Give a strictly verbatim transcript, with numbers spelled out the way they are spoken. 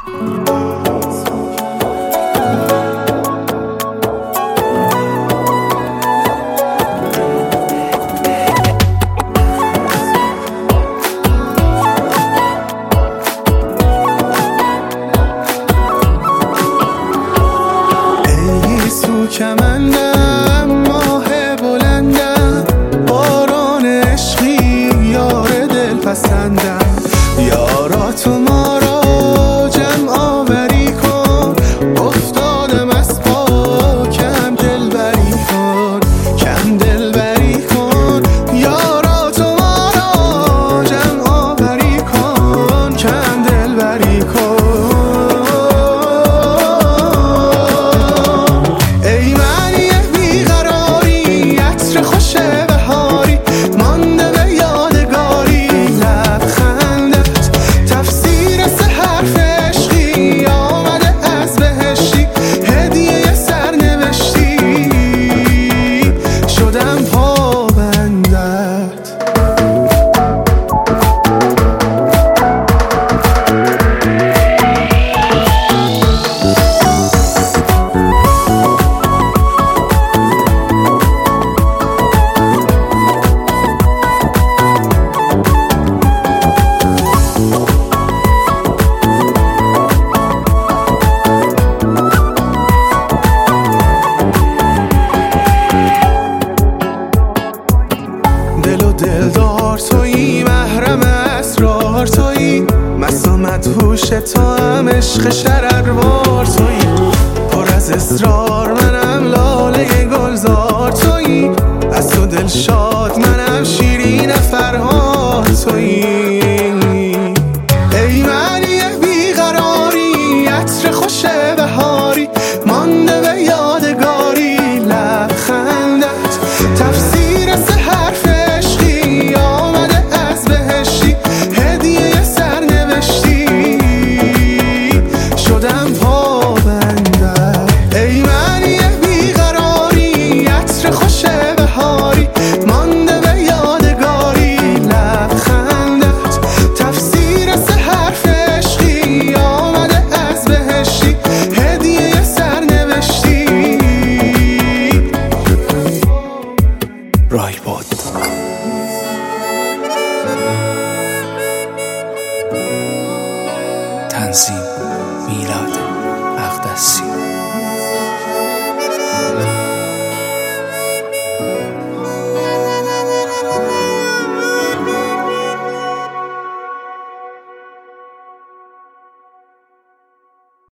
کمندم ماه بلندم، باران عشقی یار دل پسندم. یارا تو ما را جمع آوری کن، افتادم از پا کم دل بری کن، کم دل بری کن. یارا تو ما را جمع آوری کن، کم دل بری کن. دلدار تویی، محرم اسرار تویی، مسا مدهوش تو هم عشق شرروار تویی. پر از اصرار منم لاله گلزار تویی، از تو دل شاد منم شیرین فرهاد تویی. ای معنی بیقراری، عطر خوش بهاری، مانده به یادگاری لبخندت. تفسیر سه حرف رایباد. تنظیم میلاد مقدسی.